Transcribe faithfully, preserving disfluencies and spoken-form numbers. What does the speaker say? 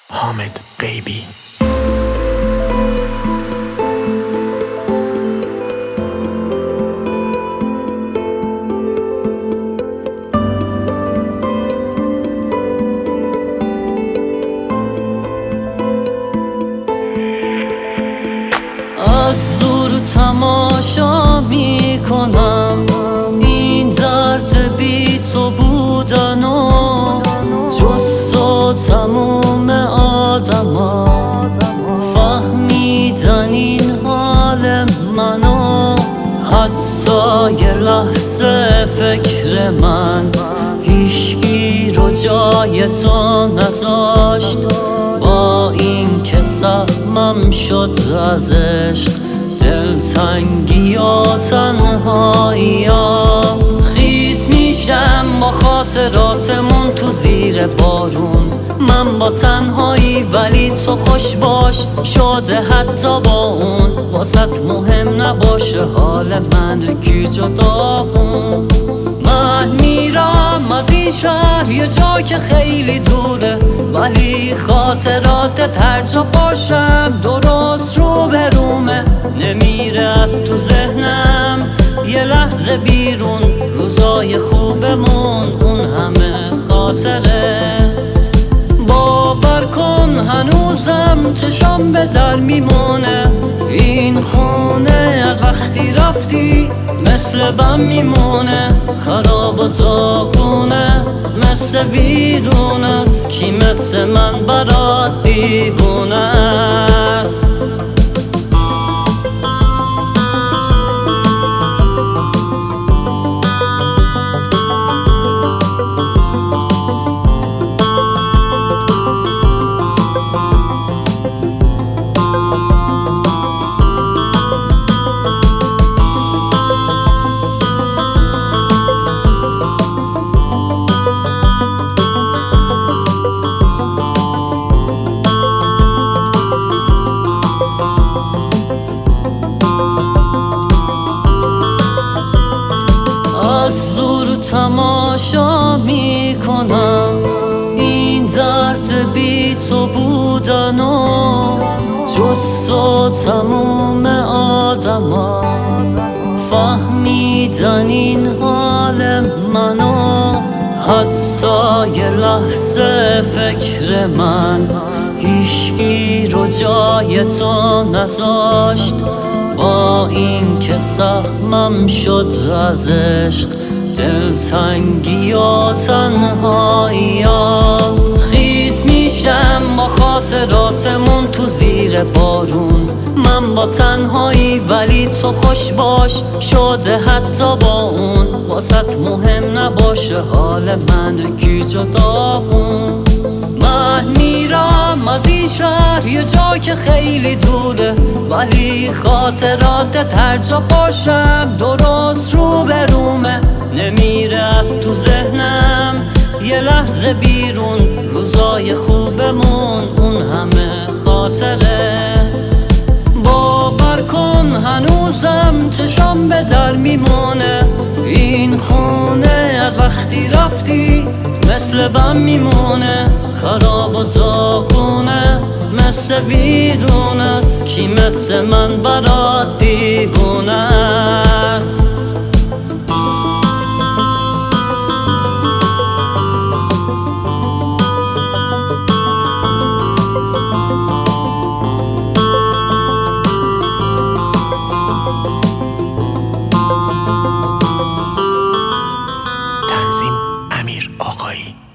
حامد غیبی. از دور تماشا می کنم این درد بی تو بودن و جز تو تموم آدما فهمیدن این حال منو. حتی یه لحظه فکر من هیچکی رو جای تو نذاشت، با این که سهمم شد از عشق دلتنگی و تنهاییام. خیس میشم با خاطراتمون تو زیر بارون، من با تنهایی ولی تو خوش باش شده حتی با اون. واسط مهم نباشه حال من کی جداغون. من میرم از این شهر یه جا که خیلی دوره، ولی خاطرات هر جا باشم درست رو به رومه. نمیره تو ذهنم یه لحظه بیرون، روزای خوبمون اون همه خاطره. باور کن هنوزم چشام به در میمونه، این خونه از وقتی رفتی مثل بم میمونه. خراب و داغونه مثل ویرون است، کی مثل من برات دیوونه است. از دور تماشا می کنم این درد بی تو بودن و جز تو تموم آدما فهمیدن این حال منو. حتی یه لحظه فکر من هیچکی رو جای تو نذاشت، با این که سهمم شد از عشق دلتنگی و تنهاییام. خیس میشم با خاطراتمون تو زیر بارون، من با تنهایی ولی تو خوش باش شده حتی با اون. واسط مهم نباشه حال من کی جداغون. من میرم از این شهر یه جا که خیلی دوره، ولی خاطرات هر جا باشم درست رو به رومه. نمیره تو ذهنم یه لحظه بیرون، روزای خوبمون اون همه خاطره. باور کن هنوزم چشام به در میمونه، این خونه از وقتی رفتی مثل بم میمونه. خراب و داغونه مثل ویرون است، کی مثل من برات دیوونه است. تنظیم امیر آقایی.